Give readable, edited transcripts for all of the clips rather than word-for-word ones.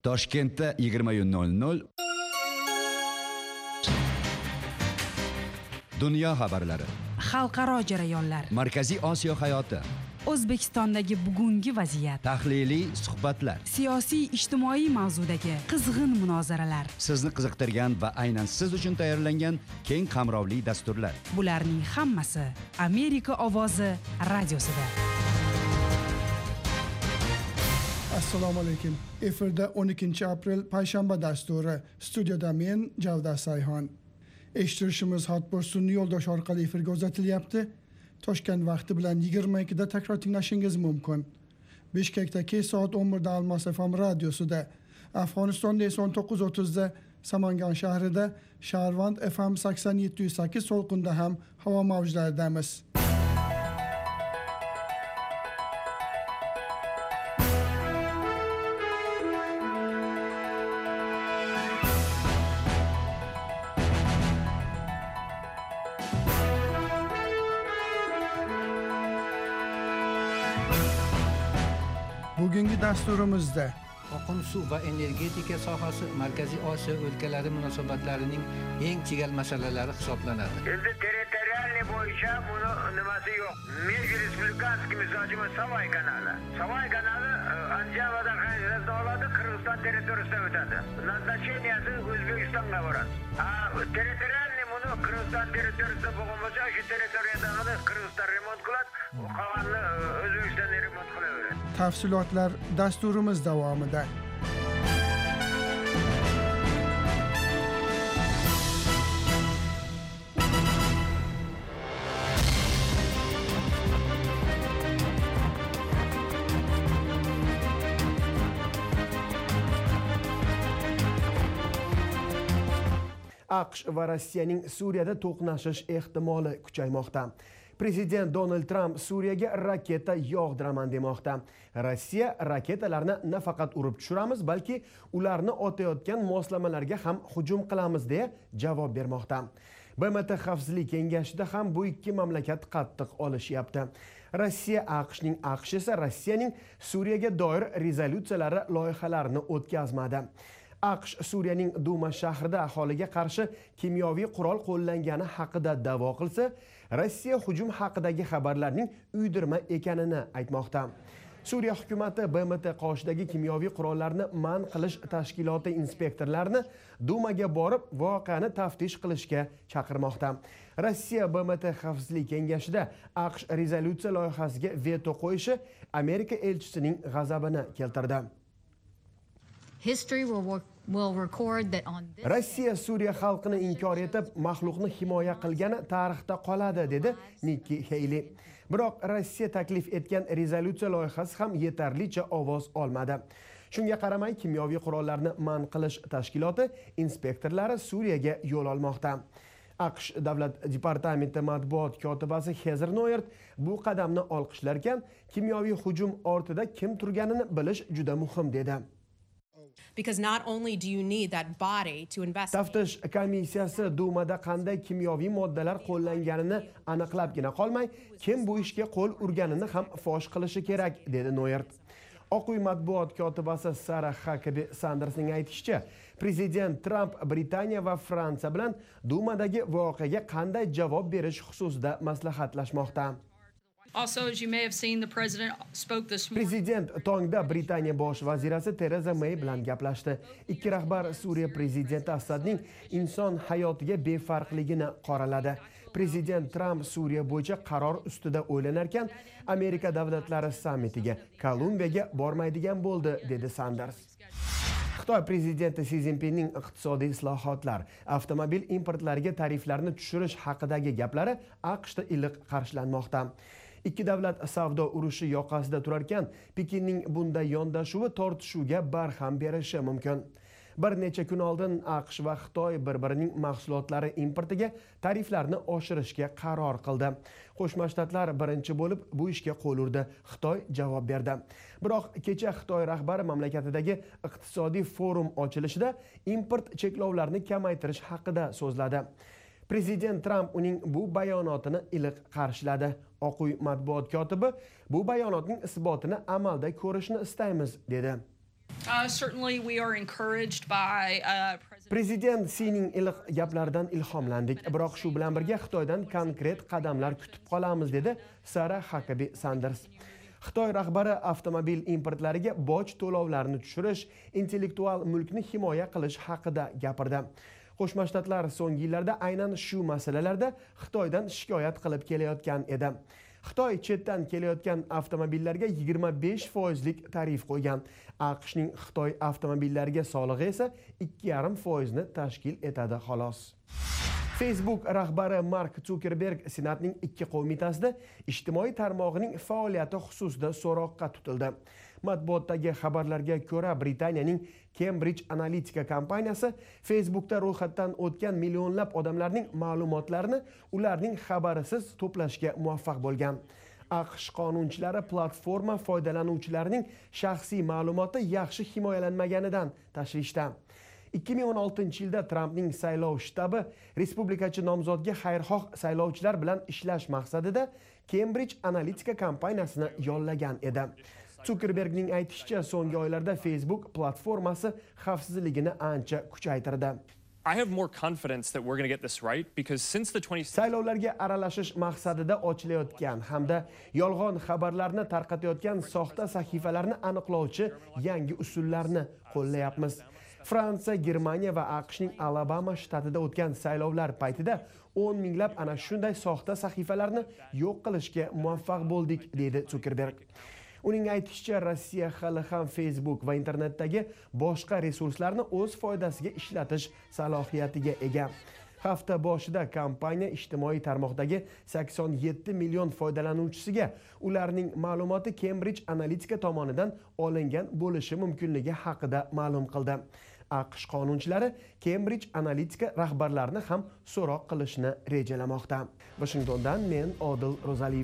Toshkentda 20:00 Dunyo xabarlari, xalqaro jarayonlar, Markaziy Osiyo hayoti, O'zbekistondagi bugungi vaziyat, tahliliy suhbatlar, siyosiy ijtimoiy mavzudagi qizg'in munozaralar. sizni qiziqtirgan va aynan siz uchun tayyorlangan keng qamrovli dasturlar. Bularning hammasi Amerika ovozi radiosida. Assalomu alaykum. Efirda 12 aprel payshanba dasturi. Studiyada men Javdar Sayhon. Eshittirishimiz Hotbur sun'iy yo'ldosh orqali efirga uzatilyapti. Toshkent vaqti bilan 22 da takror tinglashingiz mumkin. Bishkekda kech soat 11 da Almaz FM radiosida, Afg'onistonda esa 19:30 da Samangan shahrida Sharvand FM 87.8 to'lqinda ham havo mavjlaridamiz. Bugungi dasturimizda Oqim suv va energetika sohasi Markaziy Osiyo o'lkalari munosabatlarining eng chigal masalalari hisoblanadi. Endi territorialniy bo'yicha buni nimasi yo'q. Межреспубликанский misojimi Savay kanali. Savay kanali Anjavadan qancha oladi, Qirg'iziston territoriyasidan o'tadi. Назначенияsi O'zbekistonga boradi. Territorialniy buni Qirg'iziston territoriyasida bo'lgan bo'lsa, shu territoriyadagi Qirg'iziston remont qiladi, qolganini O'zbekiston remont qilaveradi. tafsilotlar dasturimiz davomida. AQSh va Rossiyaning Suriyada to'qnashish ehtimoli kuchaymoqda. Prezident Donald Trump Suriyaga raketa yog'diraman demoqda. Rossiya raketalarni nafaqat urib tushiramiz, balki ularni otayotgan moslamalarga ham hujum qilamiz deya javob bermoqda. BMT Xavfsizlik kengashida ham bu ikki mamlakat qattiq olishyapti. Rossiya AQSh esa Rossiyaning Suriyaga doir rezolyutsiyalari loyihalarini o'tkazmadi. AQSh Suriyaning Duma shahrida aholiga qarshi kimyoviy qurol qo'llangani haqida da'vo qilsa, Rossiya hujum haqidagi xabarlarning uydirma ekanini aytmoqda. Suriya hukumati BMT qoshidagi kimyoviy qurollarni man qilish tashkiloti inspektorlarini Dumaga borib voqeani taftish qilishga chaqirmoqda. Rossiya BMT Xavfsizlik kengashida AQSh rezolyutsiya loyihasiga veto qo'yishi Amerika elchisining g'azabini keltirdi. Rossiya Suriya xalqini inkor etib, maxluqni himoya qilgani tarixda qoladi, dedi Nikki Haley. Biroq Rossiya taklif etgan rezolyutsiya loyihasi ham yetarlicha ovoz olmadi. Shunga qaramay, kimyoviy qurollarni man qilish tashkiloti inspektorlari Suriyaga yo'l olmoqda. AQSh davlat departamenti matbuot kotibasi Heather Nauert bu qadamni olqishlarkan, kimyoviy hujum ortida kim turganini bilish juda muhim dedi. Taftish komissiyasi Dumada qanday kimyoviy moddalar qo'llanganini aniqlabgina qolmay, kim bu ishga qo'l urganini ham fosh qilishi kerak, dedi Noyert. Oq uy matbuot kotibasi Sarah Huckabee Sandersning aytishicha, prezident Trump Britaniya va Fransiya bilan Dumadagi voqeaga qanday javob berish xususida maslahatlashmoqda. Prezident tongda Britaniya bosh vazirasi Tereza May bilan gaplashdi. Ikki rahbar Suriya prezidenti Asadning inson hayotiga befarqligini qoraladi. Prezident Trump Suriya bo'yicha qaror ustida o'ylanarkan, Amerika davlatlari sammitiga Kolumbiyaga bormaydigan bo'ldi, dedi Sanders. Xitoy prezidenti Si Zinpinning iqtisodiy islohotlar, avtomobil importlariga tariflarni tushirish haqidagi gaplari AQShda iliq qarshilanmoqda. Ikki davlat savdo urushi yoqasida turarkan, Pekinning bunday yondashuvi tortishuvga barham berishi mumkin. Bir necha kun oldin AQSh va Xitoy bir-birining mahsulotlari importiga tariflarni oshirishga qaror qildi. Qo'shma Shtatlar birinchi bo'lib bu ishga qo'l urdi. Xitoy javob berdi. Biroq kecha Xitoy rahbari mamlakatidagi iqtisodiy forum ochilishida import cheklovlarini kamaytirish haqida so'zladi. Prezident Trump uning bu bayonotini iliq qarshiladi. Oq uy matbuot kotibi bu bayonotning isbotini amalda ko'rishni istaymiz, dedi. Certainly we are encouraged by Prezident Sining iliq gaplaridan ilhomlandik, biroq shu bilan birga Xitoydan konkret qadamlar kutib qolamiz, dedi Sara Huckabee Sanders. Xitoy rahbari avtomobil importlariga boj to'lovlarini tushirish, intellektual mulkni himoya qilish haqida gapirdi. Qo'shma Shtatlar so'nggi yillarda aynan shu masalalarda Xitoydan shikoyat qilib kelayotgan edi. Xitoy chetdan kelayotgan avtomobillarga 25% tarif qo'ygan. AQShning Xitoy avtomobillariga solig'i esa 2,5% tashkil etadi xolos. Facebook rahbari Mark Zuckerberg Senatning 2 qo'mitasida ijtimoiy tarmog'ining faoliyati xususida so'roqqa tutildi. Matbuotdagi xabarlarga ko'ra, Britaniyaning Cambridge Analytica kompaniyasi Facebookda ro'yxatdan o'tgan millionlab odamlarning ma'lumotlarini ularning xabarisiz to'plashga muvaffaq bo'lgan. AQSh qonunchilari platforma foydalanuvchilarining shaxsiy ma'lumoti yaxshi himoyalanmaganidan tashvishda. 2016-yilda Trampning saylov shtabi respublikachi nomzodga xayrixoh saylovchilar bilan ishlash maqsadida Cambridge Analytica kompaniyasini yollagan edi. Zuckerbergning aytishicha, so'nggi oylarda Facebook platformasi xavfsizligini ancha kuchaytirdi. I have more confidence that we're going to get this right because since the saylovlarga aralashish maqsadida ochilayotgan hamda yolg'on xabarlarni tarqatayotgan soxta sahifalarni aniqlovchi yangi usullarni qo'llayapmiz. Fransiya, Germaniya va AQShning Alabama shtatida o'tgan saylovlar paytida 10 minglab ana shunday soxta sahifalarni yo'q qilishga muvaffaq bo'ldik, dedi Zuckerberg. Uning aytishicha, Rossiya hali ham Facebook va internetdagi boshqa resurslarni o'z foydasiga ishlatish salohiyatiga ega. Hafta boshida kompaniya ijtimoiy tarmoqdagi 87 million foydalanuvchisiga ularning ma'lumoti Cambridge Analytica tomonidan olingan bo'lishi mumkinligi haqida ma'lum qildi. AQSh qonunchilari Cambridge Analytica rahbarlarini ham so'roq qilishni rejalamoqda. Washingtondan men Odil Ro'zaliyev.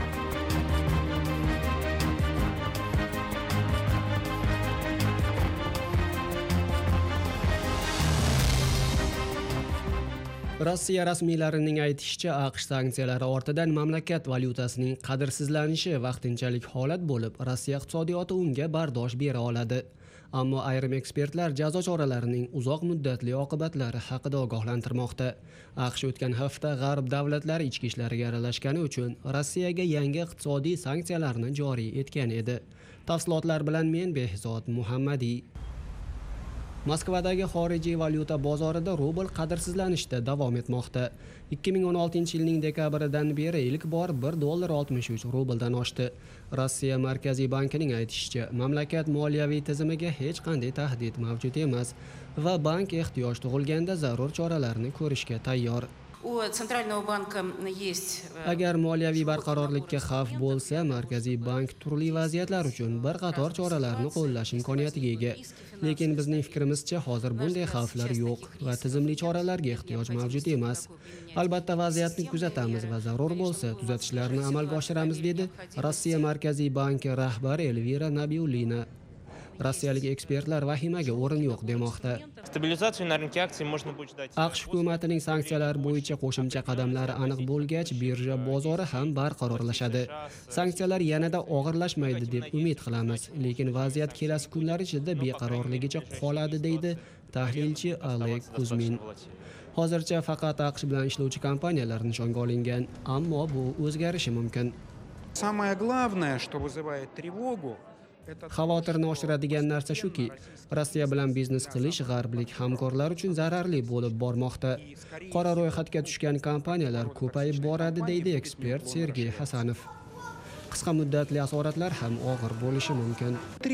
Rossiya rasmiylarining aytishicha, AQSh sanksiyalari ortidan mamlakat valyutasining qadrsizlanishi vaqtinchalik holat bo'lib, Rossiya iqtisodiyoti unga bardosh bera oladi. Ammo ayrim ekspertlar jazo choralarining uzoq muddatli oqibatlari haqida ogohlantirmoqda. AQSh o'tgan hafta G'arb davlatlari ichki ishlariga aralashgani uchun Rossiyaga yangi iqtisodiy sanksiyalarni joriy etgan edi. Tafsilotlar bilan men Behzod Muhammadiy. Moskvadagi xorijiy valyuta bozorida rubl qadrsizlanishda davom etmoqda. 2016-yilning dekabridan beri ilk bor $1.63 rubldan oshdi. Rossiya Markaziy bankining aytishicha, mamlakat moliyaviy tizimiga hech qanday tahdid mavjud emas va bank ehtiyoj tug'ilganda zarur choralarni ko'rishga tayyor. Agar moliyaviy barqarorlikka xavf bo'lsa, Markaziy bank turli vaziyatlar uchun bir qator choralarni qo'llash imkoniyatiga ega. Lekin bizning fikrimizcha, hozir bunday xavflar yo'q va tizimli choralarga ehtiyoj mavjud emas. Albatta, vaziyatni kuzatamiz va zarur bo'lsa, tuzatishlarni amalga oshiramiz, dedi Rossiya Markaziy banki rahbari Elvira Nabiullina. Rossiyalik ekspertlar vahimaga o'rin yo'q demoqda. AQSh hukumatining sanksiyalar bo'yicha qo'shimcha qadamlari aniq bo'lgach, birja bozori ham barqarorlashadi. Sanksiyalar yanada og'irlashmaydi deb umid qilamiz, lekin vaziyat kelasi kunlar ichida beqarorligicha qoladi, deydi tahlilchi Oleg Kuzmin. Hozircha faqat AQSh bilan ishlovchi kompaniyalar nishonga olingan, ammo bu o'zgarishi mumkin. Xavotirni oshiradigan narsa shuki, Rossiya bilan biznes qilish g'arblik hamkorlar uchun zararli bo'lib bormoqda. Qora ro'yxatga tushgan kompaniyalar ko'payib boradi, deydi ekspert Sergey Hasanov. Qisqa muddatli asoratlar ham og'ir bo'lishi mumkin.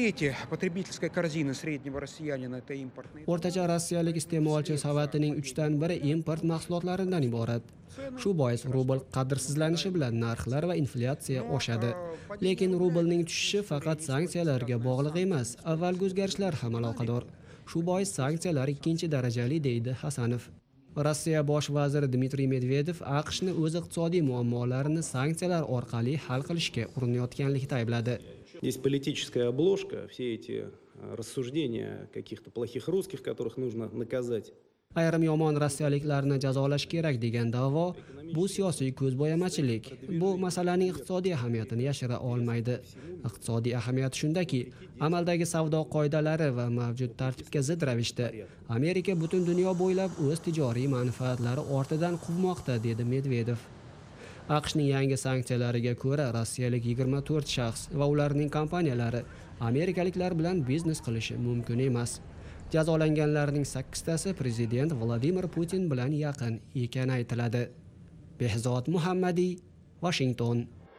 O'rtacha rossiyalik iste'molchi savatining 3dan biri import mahsulotlaridan iborat. Shu bois rubl qadrsizlanishi bilan narxlar va inflyatsiya oshadi. Lekin rublning tushishi faqat sanksiyalarga bog'liq emas, avvalgi o'zgarishlar ham aloqador. Shu bois sanksiyalar ikkinchi darajali, deydi Hasanov. Rossiya bosh vaziri Dmitriy Medvedev AQShni o'z iqtisodiy muammolarini sanksiyalar orqali hal qilishga urinayotganlikda aybladi. Здесь политическая обложка, все эти рассуждения каких-то плохих русских, которых нужно наказать Ayrim yomon rossiyaliklarni jazolash kerak degan da'vo bu siyosiy ko'zbo'yamachilik. Bu masalaning iqtisodiy ahamiyatini yashira olmaydi. Iqtisodiy ahamiyati shundaki, amaldagi savdo qoidalari va mavjud tartibga zid ravishda Amerika butun dunyo bo'ylab o'z tijoriy manfaatlari ortidan quvmoqda, dedi Medvedev. AQShning yangi sanksiyalariga ko'ra rossiyalik 24 shaxs va ularning kompaniyalari amerikaliklar bilan biznes qilishi mumkin emas. Jazolanganlarning 8tasi prezident Vladimir Putin bilan yaqin ekani aytiladi. Behzod Muhammadiy, Washington.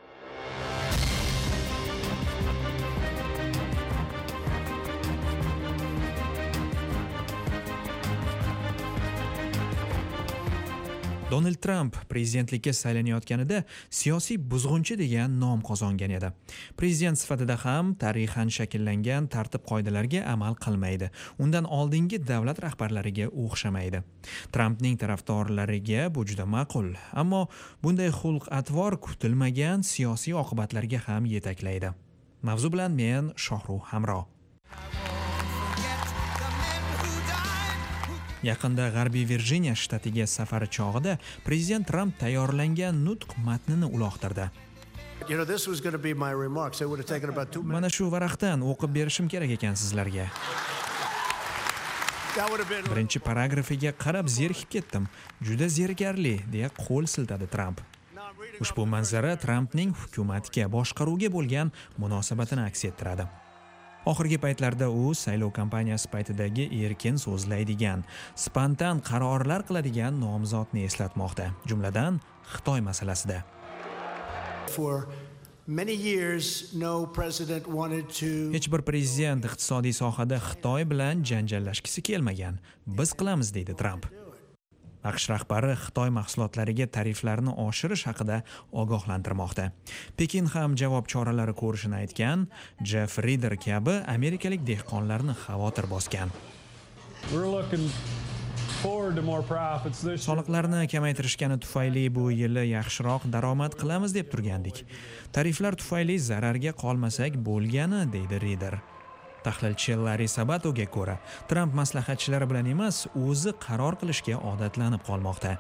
Donald Trump prezidentlikka saylanayotganida siyosiy buzg'unchi degan nom qozongan edi. Prezident sifatida ham tarixan shakllangan tartib-qoidalarga amal qilmaydi. Undan oldingi davlat rahbarlariga o'xshamaydi. Trumpning tarafdorlariga bu juda ma'qul, ammo bunday xulq-atvor kutilmagan siyosiy oqibatlarga ham yetaklaydi. Mavzu bilan men Shohruh Hamro. Yaqinda G'arbiy Virjiniya shtatiga safari chog'ida prezident Trump tayyorlangan nutq matnini uloqtirdi. Mana shu varaqdan o'qib berishim kerak ekan sizlarga. Birinchi paragrafiga qarab zerikib ketdim. Juda zerikarli, deya qo'l siltadi Trump. Ushbu manzara Trumpning hukumatga, boshqaruvga bo'lgan munosabatini aks ettiradi. Oxirgi paytlarda u saylov kampaniyasi paytidagi erkin so'zlaydigan, spontan qarorlar qiladigan nomzodni eslatmoqda, jumladan Xitoy masalasida. Hech bir prezident iqtisodiy sohada Xitoy bilan janjallashgisi kelmagan. Biz qilamiz, deydi Trump. AQSh rahbari Xitoy mahsulotlariga tariflarni oshirish haqida ogohlantirmoqda. Pekin ham javob choralari ko'rishini aytgan, Jeff Reader kabi amerikalik dehqonlarni xavotir bosgan. Soliqlarni kamaytirishgani tufayli bu yili yaxshiroq daromad qilamiz deb turgandik. Tariflar tufayli zararga qolmasak bo'lgani, deydi Reader. Tahlilchi Larry Sabatoga ko'ra, Trump maslahatchilari bilan emas, o'zi qaror qilishga odatlanib qolmoqda.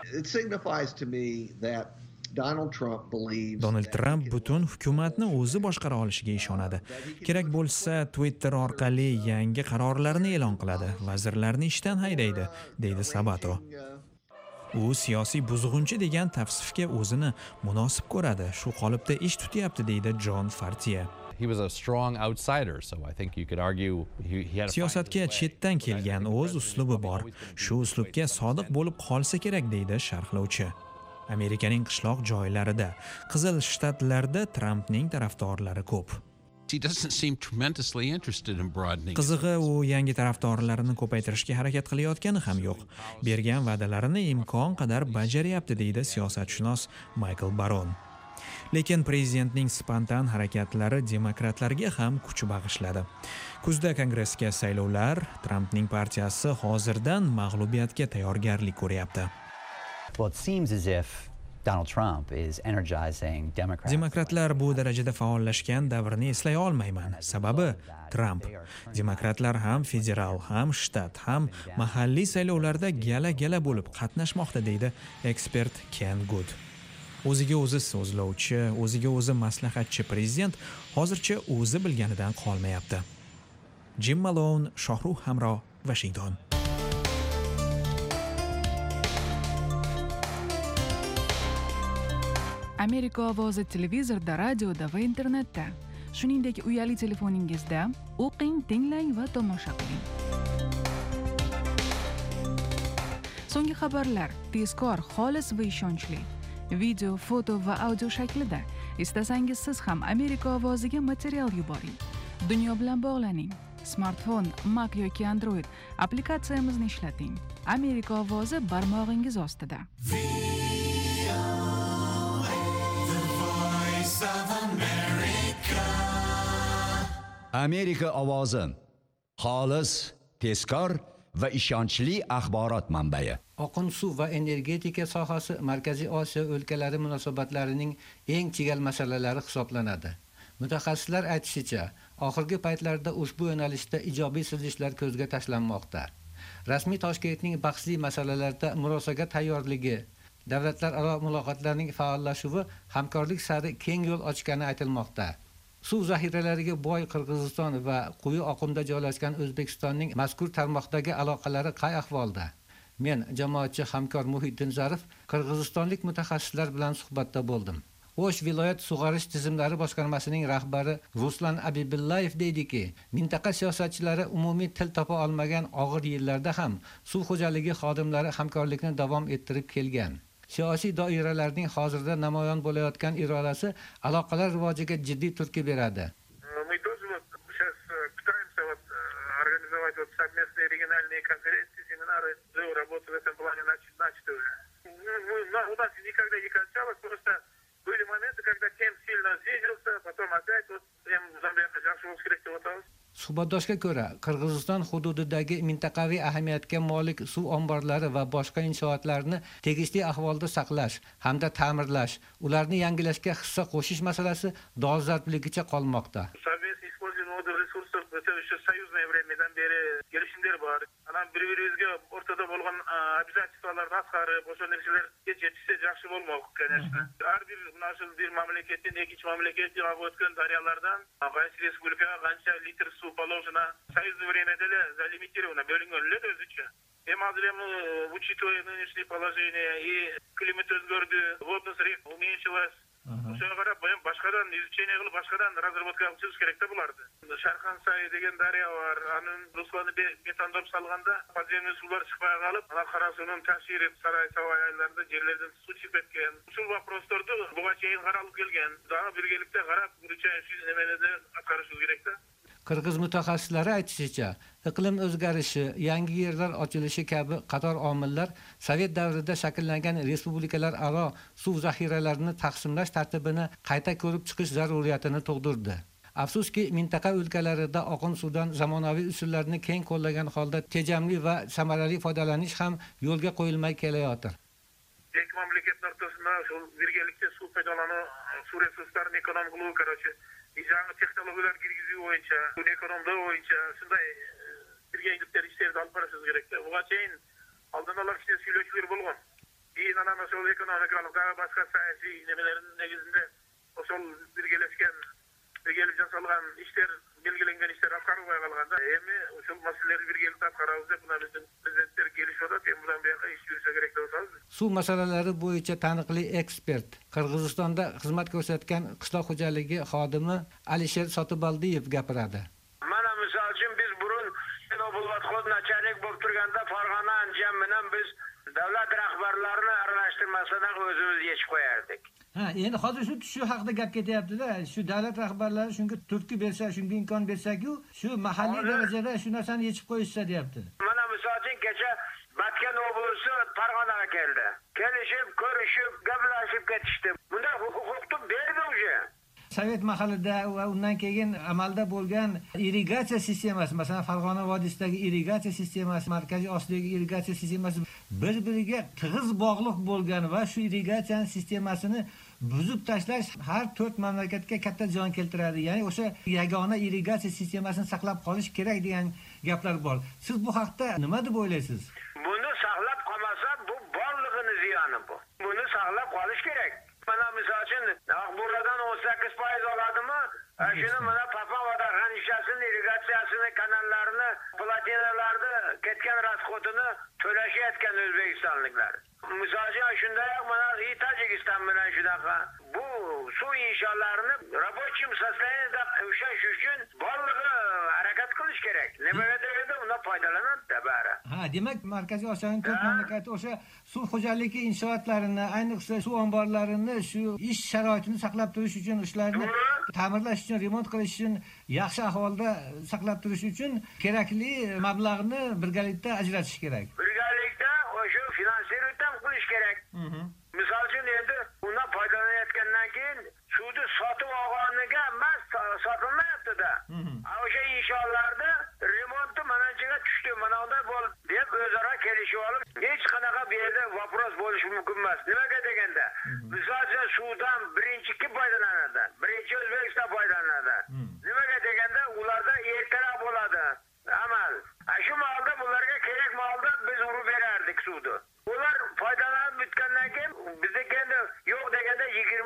Donald Trump butun hukumatni o'zi boshqara olishiga ishonadi. Kerak bo'lsa, Twitter orqali yangi qarorlarni e'lon qiladi, vazirlarni ishdan haydaydi, deydi Sabato. U siyosiy buzg'unchi degan tavsifga o'zini munosib ko'radi. Shu qolipda ish tutyapti, deydi John Fartier. Siyosatga chetdan kelgan o'z uslubi bor. Shu uslubga sodiq bo'lib qolsa kerak, deydi sharhlovchi. Amerikaning qishloq joylarida, qizil shtatlarda Trumpning tarafdorlari ko'p. Qizig'i, u yangi tarafdorlarini ko'paytirishga harakat qilayotgani ham yo'q. Bergan va'dalarini imkon qadar bajaryapti, deydi siyosatshunos Michael Baron. Lekin prezidentning spontan harakatlari demokratlarga ham kuch bag'ishladi. Kuzda Kongressga saylovlar, Trumpning partiyasi hozirdan mag'lubiyatga tayyorgarlik ko'ryapti. Demokratlar bu darajada faollashgan davrni eslay olmayman. Sababi Trump. Demokratlar ham federal, ham shtat, ham mahalliy saylovlarda gala-gala bo'lib qatnashmoqda, deydi ekspert Ken Good. O'ziga o'zi so'zlovchi, o'ziga o'zi maslahatchi prezident hozircha o'zi bilganidan qolmayapti. Jim Malone, Shohruh Hamro, Washington. Amerika ovozi televizorda, radioda va internetda, shuningdek uyali telefoningizda o'qing, tinglang va tomosha qiling. So'nggi xabarlar tezkor, xolis va ishonchli. Video, foto va audio shaklida. Istasangiz siz ham Amerika ovoziga material yuboring. Dunyo bilan bog'laning. Smartfon, Mac yoki Android applikatsiyamizni ishlating. Amerika ovozi barmog'ingiz ostida. Amerika ovozi. Xolis, tezkor va ishonchli axborot manbai. Oqim suv va energetika sohasi Markaziy Osiyo o'lkalari munosabatlarining eng chigal masalalari hisoblanadi. Mutaxassislar aytishicha, oxirgi paytlarda ushbu yo'nalishda ijobiy siljishlar ko'zga tashlanmoqda. Rasmiy Toshkentning bahsli masalalarda murosaga tayyorligi, davlatlararo muloqotlarning faollashuvi hamkorlik sari keng yo'l ochgani aytilmoqda. Suv zaxiralariga boy Qirg'iziston va quyi oqimda joylashgan O'zbekistonning mazkur tarmoqdagi aloqalari qay ahvolda? Men jamoatchi hamkor Muhiddin Zarif qirg'izistonlik mutaxassislar bilan suhbatda bo'ldim. O'sh viloyat sug'orish tizimlari boshqarmasining rahbari Ruslan Abibillayev deydiki, mintaqa siyosatchilari umumiy til topa olmagan og'ir yillarda ham suv xo'jaligi xodimlari hamkorlikni davom ettirib kelgan. Siyosiy doiralarning hozirda namoyon bo'layotgan irodasi aloqalar rivojiga jiddiy turtki beradi. Мы тоже сейчас пытаемся организовать совместные региональные конференции, семинары, работу в этом плане начать уже. У нас никогда не кончалось, просто были моменты, когда тем сильно снизился, потом опять прям Замбияga yaxshi bo'lish kerak deb o'tamiz. Suhbatdoshga ko'ra, Qirg'iziston hududidagi mintaqaviy ahamiyatga molik suv omborlari va boshqa inshootlarni tegishli ahvolda saqlash hamda ta'mirlash, ularni yangilashga hissa qo'shish masalasi dolzarbligicha qolmoqda. Совместное использование водных ресурсов это еще союзное времядан beri kelishimlar bor. Ana bir-birimizga o'rtada bo'lgan обязательстволарni atqarib, o'sha narsalar yetishsa yaxshi bo'lmoq, конечно. Har bir mamlakatdan ikkinchi mamlakatga o'tgan daryolardan qaysi respublikaga qancha litr suv положено союзное времяda залимитировано bo'linganlar o'zicha. Hozir ham учитывая нынешнее положение и климат o'zgardi, водность рек уменьшилась. O'shaga qarab boshqadan изучение qilib, boshqadan разработка qilish kerakda bo'lardi. Sharxansay degan daryo bor. Anin Ruslanni betondab salganda podzemniy suvlar chiqmay qolib, ana Qarasuvning ta'siri Saray Savoylarida yerlardan suv chiqib ketgan. Shu vопросlarni bugacha qaralib kelgan. Daha birgalikda qarab, shu nimalarni atqarish kerakda. Qirg'iz mutaxassislari aytishicha, iqlim o'zgarishi, yangi yerlar ochilishi kabi qator omillar Sovet davrida shakllangan respublikalar aro suv zaxiralarini taqsimlash tartibini qayta ko'rib chiqish zaruriyatini tug'dirdi. Afsuski, mintaqa o'lkalarida oqin suvdan zamonaviy usullarni keng qo'llagan holda tejamli va samarali foydalanish ham yo'lga qo'yilmay kelayotir. Ikki mamlakatlar o'rtasida shu birgalikda suv foydalanish, suv resurslarini ekonomik qilish kerak. Yangi texnologiyalar kirgizish bo'yicha, ekonomda bo'yicha shunday birgaliklar ishlarni olib borishimiz kerak. Bugachayin oldin olar ishlar suylashlar bo'lgan. Keyin ana o'sha ekonomik va boshqa siyosiy nimalarning negizida o'sha birgalikda jasalgan ishlar, belgilangan ishlar atqarilmay qolganda, endi o'sha masalalarni birgalikda atqaramiz deb bizning prezidentlar kelishadi, bundan buyoqqa ish yursa kerak deb o'tamiz. Suv masalalari bo'yicha taniqli ekspert, Qirg'izistonda xizmat ko'rsatgan qishloq xo'jaligi xodimi Alisher Sotibaldiyev gapiradi. Mana misol uchun biz burun Nobulvatxod nachalnik bo'lib turganda Farg'ona Andijon bilan biz davlat rahbarlarini aralashtirmasdan o'zimiz yechib qo'yardik. Endi hozir shu haqida gap ketyapti-da. Shu davlat rahbarlari shunga turtki bersa, shunga imkon bersa-ku, shu mahalliy darajada shu narsani yechib qo'yishsa deyapti. Mana misol uchun kecha Batken oblusi Farg'onaga keldi. Kelishib, ko'rishib, gaplashib ketishdi. Bunday huquqni berdi o'sha. Sovet mahalida va undan keyin amalda bo'lgan irrigatsiya sistemasi, masalan, Farg'ona vodiysidagi irrigatsiya sistemasi, Markaziy Osiyodagi irrigatsiya sistemasi bir-biriga tig'iz bog'liq bo'lgan va shu irrigatsiya sistemasini buzib tashlash har 4 mamlakatga katta ziyon keltiradi. Ya'ni o'sha yagona irrigatsiya sistemasini saqlab qolish kerak degan gaplar bor. Siz bu haqda nima deb o'ylaysiz? Buni saqlab qolmasa, bu borlig'ini ziyoni bu. Buni saqlab qolish kerak. Mana misol uchun Aqburadan 18% oladimi? Shuni mana Papavada g'anishasini, irrigatsiyasini, kanallarini, platinalarni ketgan rasxotini to'lashayotgan o'zbekistonliklar. Misol uchun shunday mana Tojikiston bilan shunaqa bu suv inshootlarini рабочим состояниеda ushlash uchun borlig'i harakat qilish kerak. Nimaga deganda undan foydalanadi bari. Demak, Markaziy Osiyoning ko'p mamlakati o'sha suv xo'jaligi inshootlarini, ayniqsa suv omborlarini shu ish sharoitini saqlab turish uchun, ishlarni ta'mirlash uchun, remont qilish uchun, yaxshi ahvolda saqlab turish uchun kerakli mablag'ni birgalikda ajratish kerak. Birgalikda o'sha finansировать qilish kerak. Misol uchun endi undan foydalanayotgandan keyin suvni sotib olganiga emas, sotilmayapti-da. O'sha inshootlarda remonti mananchaga tushdi, mana unday bo'ldi deb o'zaro kelishib olib, hech qanaqa bu yerda вопрос bo'lishi mumkin emas. Nimaga deganda, misol uchun suvdan birinchi kim foydalanadi? Birinchi O'zbekiston foydalanadi. Nimaga deganda, ularda ertaroq bo'ladi amal. Shu holda ularga kerak molda biz urib berardik suvni. Ular foydalanib bitgandan keyin bizdeki endi yo'q deganda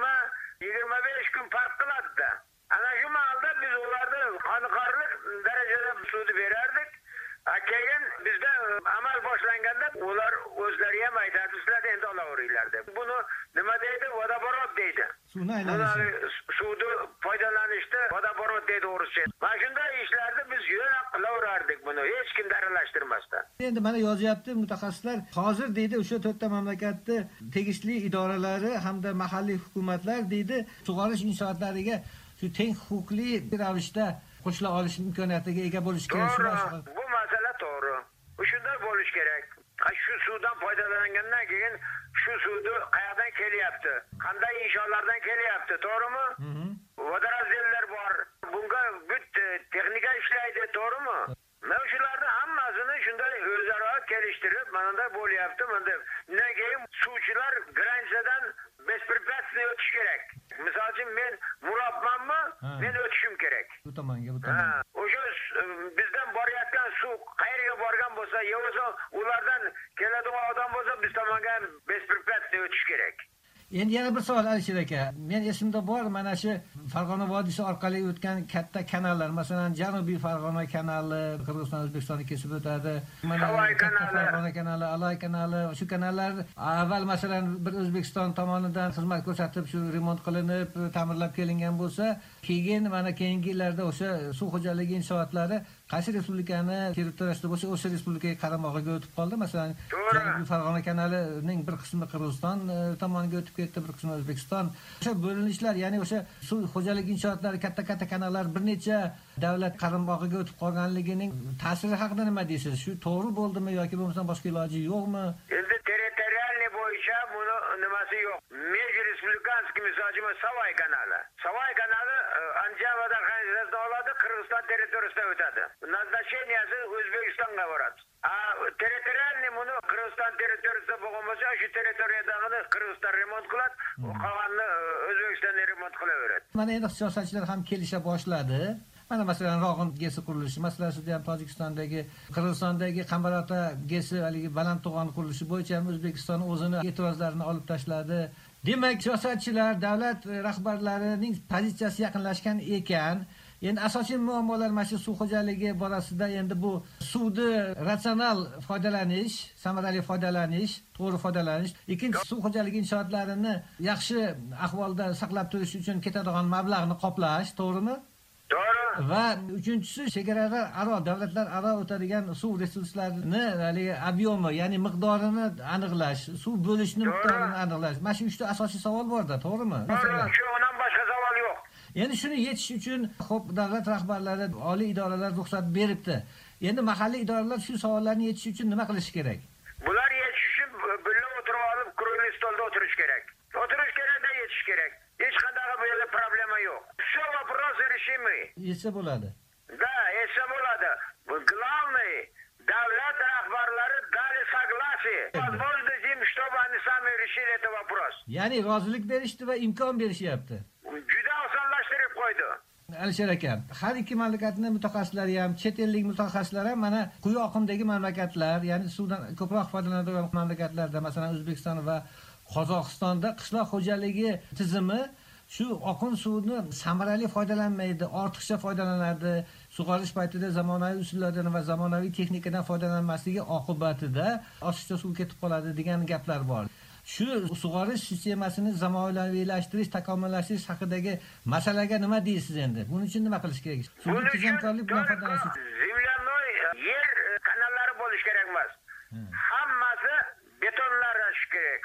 20-25 kun farq qiladi-da. Ana shu malda biz ularni qoniqarli darajada suvni berardik. Keyin bizda amal boshlanganda ular o'zlari ham aytadi, sizlar endi olaveringlar deb. Buni nima deydi? Vodoborod deydi. Suvni aylanishi. Suvni foydalanishda vodoborod deydi o'rischa. Mana shunday ishlarni biz yo'la qilaverardik buni, hech kim aralashtirmasdan. Endi mana yozyapti mutaxassislar, hozir deydi o'sha to'rtta mamlakatda tegishli idoralari hamda mahalliy hukumatlar deydi sug'orish inshootlariga shu teng huquqli ravishda qo'shila olish imkoniyatiga ega bo'lish kerak. To'g'ri, bu masala to'g'ri. Shunday bo'lish kerak. Shu suvdan foydalangandan keyin shu suvni qayerdan kelyapti, qanday insholardan kelyapti, to'g'rimi? Vodorazdellar bor. Bunga texnika ishlaydi, to'g'rimi? Mana shularni hammasini shunday o'zaro kelishtirib, mana bo'lyapti, mana nega suvchilar granitsadan bespрепятственно o'tish kerak. Misol uchun men murabbanmi, men o'tishim kerak. Bu tomonga, bu tomonga. O'sha bizdan borayotgan suv qayerga borgan bo'lsa, yo'qsa ulardan keladigan odam bo'lsa, biz tomonga bespрепятственно o'tish kerak. Endi yana bir savol Alisher aka. Men esimda bor, mana shu Farg'ona vodiysi orqali o'tgan katta kanallar, masalan, Janubiy Farg'ona kanali, Qirg'iziston O'zbekistonni kesib o'tadi. Savoy kanali, Farg'ona kanali, Aloy kanali, shu kanallar avval masalan bir O'zbekiston tomonidan xizmat ko'rsatib, shu remont qilinib, ta'mirlab kelingan bo'lsa, keyin mana keyingi yillarda o'sha suv xo'jaligi inshootlari qaysi respublikani territoriyasida bo'lsa, o'sha respublikaga qaramog'iga o'tib qoldi. Masalan, Janubiy Farg'ona kanalining bir qismi Qirg'iziston tomoniga o'tib ketdi, bir qismi O'zbekiston. O'sha bo'linishlar, ya'ni o'sha suv xo'jaligi inshootlari katta kanallar bir necha davlat qaramog'iga o'tib qolganligining ta'siri haqida nima deysiz? Shu to'g'ri bo'ldimi yoki bo'lmasa boshqa iloji yo'qmi? Endi territorialniy bo'yicha buni nimasi yo'q. Межреспубликанский, misol Savoy kanali. Savoy kanali Andijon va Darxandan oladi, Qirg'iziston territoriyasidan o'tadi. Назначенияsi O'zbekistonga boradi. Territorialniy buni Qirg'iziston territoriyasida bo'lgan bo'lsa, shu territoriyadagini Qirg'iziston remont qiladi, qolganini O'zbekistonda remont qilaveradi. Mana endi siyosatchilar ham kelisha boshladi. Mana masalan Rog'in gesi qurilishi masalasida ham Tojikistondagi, Qirg'izistondagi Qambarota gesi haligi Balandtug'on qurilishi bo'yicha ham O'zbekiston o'zini e'tirozlarini olib tashladi. Demak, siyosatchilar, davlat rahbarlarining pozitsiyasi yaqinlashgan ekan. Endi asosiy muammolar mana shu suv xo'jaligi borasida endi bu suvni ratsional foydalanish, samarali foydalanish, to'g'ri foydalanish. Ikkinchi suv xo'jaligi inshootlarini yaxshi ahvolda saqlab turish uchun ketadigan mablag'ni qoplash, to'g'rimi? To'g'ri. Va uchinchisi chegaralar aro, davlatlar aro o'tadigan suv resurslarini, haligi obyomi, ya'ni miqdorini aniqlash, suv bo'lishni miqdorini aniqlash. Mana shu uchta asosiy savol bor-da, to'g'rimi? Shu undan boshqa savol yo'q. Endi shuni yechish uchun xo'p davlat rahbarlari, oliy idoralar ruxsat beribdi. Endi mahalliy idoralar shu savollarni yechish uchun nima qilish kerak? Bular yechish uchun birga o'tirib olib, krugliy stolda o'tirish kerak. O'tirish kerak-da yechish kerak. Hech qanday bu yerda problema yo'q. Shu вопрос решимый. Yetsa bo'ladi. Да, yetsa bo'ladi. Главное, davlat rahbarlari dali согласие. Возможность им, чтобы они сами решили этот вопрос. Ya'ni rozilik berishdi va imkon berishyapti. Juda osonlashtirib qo'ydi. Alisher aka, har ikki mamlakatning mutaxassislari ham, chet ellik mutaxassislar ham mana quyi oqimdagi mamlakatlar, ya'ni suvdan ko'proq foydalanadigan mamlakatlarda, masalan O'zbekiston va Qozog'istonda qishloq xo'jaligi tizimi shu oqim suvni samarali foydalanmaydi, ortiqcha foydalanadi. Sug'orish paytida zamonaviy usullardan va zamonaviy texnikadan foydalanmasligi oqibatida oshiqcha suv ketib qoladi degan gaplar bor. Shu sug'orish sistemasini zamonaviylashtirish, takomillashtirish haqidagi masalaga nima deysiz endi? Buning uchun nima qilish kerak? Suvni tejamkorlik bilan foydalanish uchun земляной yer kanallari bo'lish kerak emas. Hammasi betonlash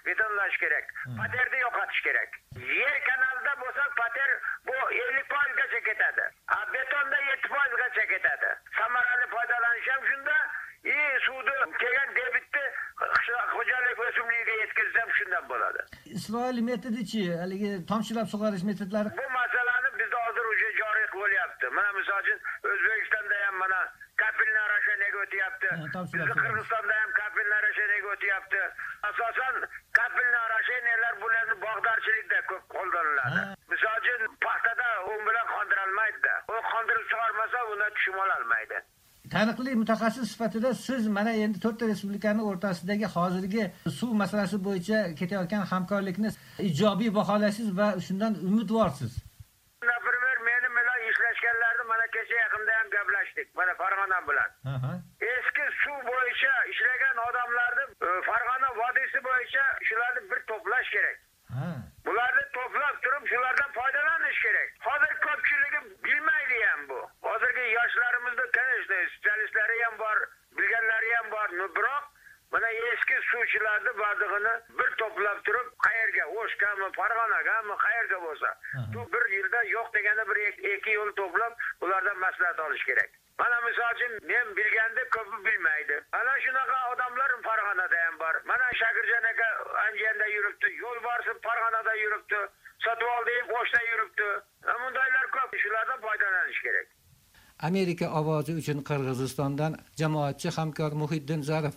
kerak. Paterni yo'qotish kerak. Yer kanalida bo'lsa, pater bu 50% gacha ketadi. Betonda 7% gacha ketadi. Samarali foydalanish ham shunda, suvni kelgan debitni xo'jalik o'simligiga yetkazsam shundan bo'ladi. Isroil metodichi, haligi tomchilab sug'orish metodlari bu masalani bizda hozir уже joriy qilyapti. Mana misol uchun O'zbekistonda ham mana kapilni arashanaga o'tyapti. Bizda Qirg'izistonda ham kapilni arashanaga o'tyapti. Asosan kapilni arashanalar bularni bog'dorchilikda ko'p qo'llaniladi. Misol uchun paxtada un bilan qondirolmaydi-da. U qondirib chiqarmasa, undan tushum ololmaydi. taniqli mutaxassis sifatida siz mana endi 4 ta respublikaning o'rtasidagi hozirgi suv masalasi bo'yicha ketayotgan hamkorlikni ijobiy baholaysiz va shundan umidvorsiz. Meni bilan ishlashganlarni mana kecha yaqinda ham gaplashdik. Mana Farg'ona bilan. Eski suv bo'yicha ishlagan odamlarni Farg'ona vodiysi bo'yicha shularni bir to'plash kerak. Bularni to'plab turib shulardan foydalanish kerak. Hozir ko'pchiligi bilmaydi ham bu. Hozirgi yoshlarimizda конечно specialistlari ham bor, bilganlari ham bor. Biroq mana eski suvchilarni bordig'ini bir to'plab turib qayerga, O'shgami, Farg'onagami, qayerga bo'lsa, bu bir yilda yo'q deganda bir 2 yil to'plab ulardan maslahat olish kerak. Mana misol uchun men bilganda ko'pi bilmaydi. Ana shunaqa odamlar Farg'onada ham bor. Mana Shakirjon aka Anjiyanda yuribdi, Yo'lbarsi Farg'onada yuribdi, Sotvoldi O'shda yuribdi. Bundaylar ko'p, shulardan foydalanish kerak. Amerika ovozi uchun Qirg'izistondan jamoatchi hamkor Muhiddin Zarif.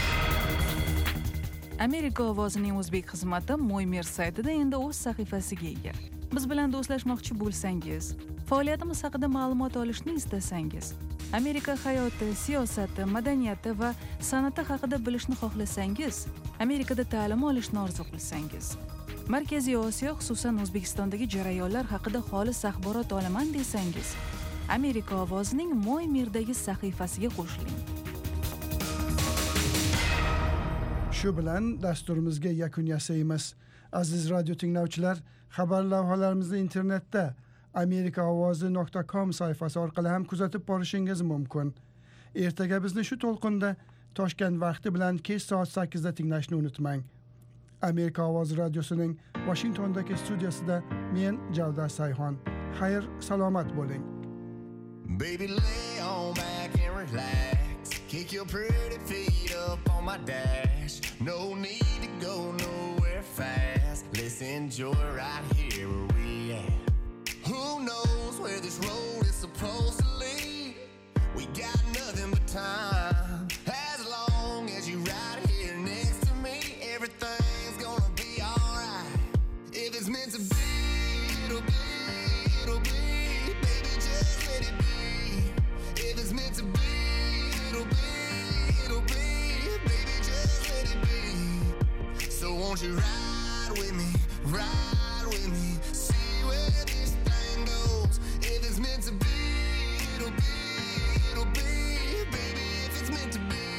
Amerika ovozining o'zbek xizmati Mo'ymir saytida endi o'z sahifasiga ega. Biz bilan do'stlashmoqchi bo'lsangiz, faoliyatimiz haqida ma'lumot olishni istasangiz, Amerika hayoti, siyosati, madaniyati va san'ati haqida bilishni xohlasangiz, Amerikada ta'lim olishni orzu qilsangiz, Markaziy Osiyo, xususan O'zbekistondagi jarayonlar haqida xolis axborot olaman desangiz, Amerika ovozining Mo'ymirdagi sahifasiga qo'shiling. Shu bilan dasturimizga yakun yasaymiz. Aziz radio tinglovchilar, xabar lavhalarimizni internetda amerikaovozi.com sayfasi orqali ham kuzatib borishingiz mumkin. Ertaga bizni shu to'lqinda Toshkent vaqti bilan kech soat 8 da tinglashni unutmang. Amerika Ovozi radiosining Washingtondagi studiyasida men Javdar Sayxon. Xayr, salomat bo'ling. Baby, lay on back and relax. Kick your pretty feet up on my dash. No need to go nowhere fast. Let's enjoy right here where we at. Who knows where this road is supposed to lead? We got nothing but time. As long as you're right here next to me, everything's gonna be alright. If it's meant to be, it'll be, it'll be. Baby, just let it be. If it's meant to be, it'll be, it'll be. Baby, just let it be. So won't you ride with me, ride with me, see where this thing goes. If it's meant to be, it'll be, it'll be. Baby, if it's meant to be.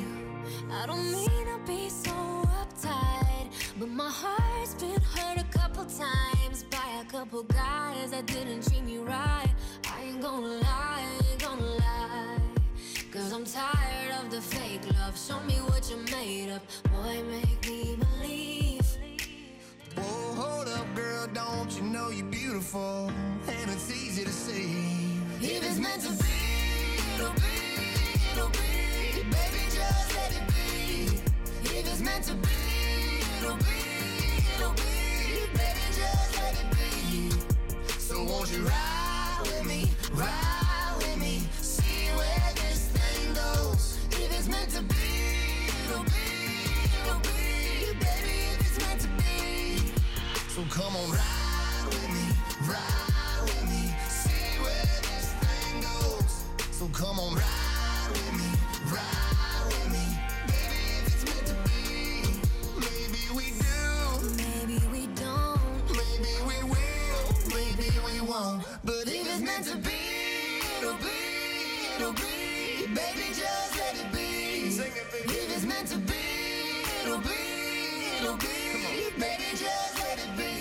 I don't mean to be so uptight, but my heart's been hurt a couple times by a couple guys that didn't treat me right. I ain't gonna lie, I ain't gonna lie, 'cause I'm tired of the fake love. Show me what you're made of, boy, make me believe. Whoa, hold up, girl, don't you know you're beautiful? And it's easy to see. If it's meant to be, it'll be, it'll be. Baby, just let it be. If it's meant to be, it'll be, it'll be. Baby, just let it be. So won't you ride with me, ride with me, see where this thing goes. If it's meant to be, it'll be, it'll be. Baby, if it's meant to be. So come on, ride with me, ride with me, see where this thing goes. So come on, ride with me, ride with me. Baby, if it's meant to be, maybe we do, maybe we don't, maybe we will, maybe we won't. But if it's meant to be, it'll be, it'll be. Baby, just let it be. Sing it, baby. If it's meant to be, it'll be, it'll be. Baby, just let it be.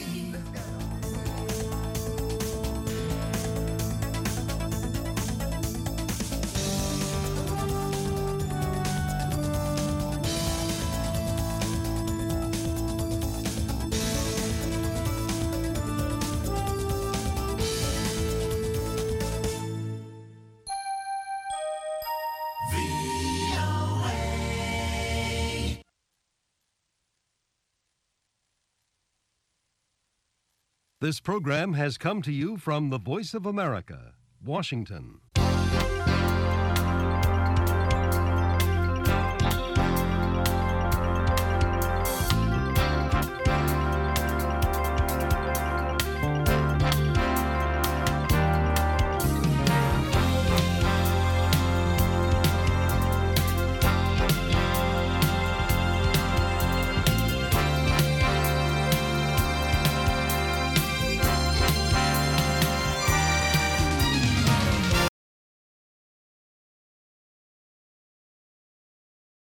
This program has come to you from the Voice of America, Washington.